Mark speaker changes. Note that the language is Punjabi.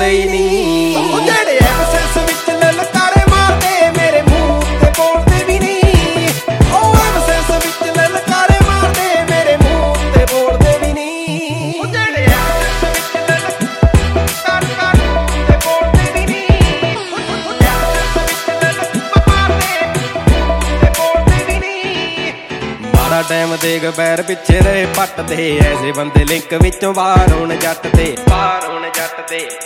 Speaker 1: ਬੋਲਦੇ ਹੀ ਨਹੀਂ। ਉਹ ਜਿਹੜੇ ਐਬਸੈਂਸ ਵਿੱਚ ਲਲਕਾਰੇ ਮਾਰਦੇ ਮੇਰੇ ਮੂੰਹ ਤੇ ਬੋਲਦੇ ਵੀ ਨਹੀਂ। ਉਹ ਐਬਸੈਂਸ ਵਿੱਚ ਲਲਕਾਰੇ ਮਾਰਦੇ ਮੇਰੇ ਮੂੰਹ ਤੇ ਬੋਲਦੇ ਵੀ ਨਹੀਂ। ਉਹ ਜਿਹੜੇ ਐਬਸੈਂਸ ਵਿੱਚ ਲਲਕਾਰੇ ਮਾਰਦੇ ਬੋਲਦੇ ਵੀ ਨਹੀਂ। ਉਹ ਐਬਸੈਂਸ ਵਿੱਚ ਲਲਕਾਰੇ ਤੇ ਬੋਲਦੇ ਵੀ ਨਹੀਂ। ਮਾੜਾ ਟਾਈਮ ਦੇਖ ਪੈਰ ਪਿੱਛੇ ਰਹੇ ਪੱਟ ਤੇ ਐਸੇ ਬੰਦੇ ਲਿੰਕ ਵਿੱਚੋਂ ਬਾਹਰ ਹੋਣ ਜੱਟ ਤੇ, ਬਾਹਰ ਹੋਣ ਜੱਟ ਤੇ।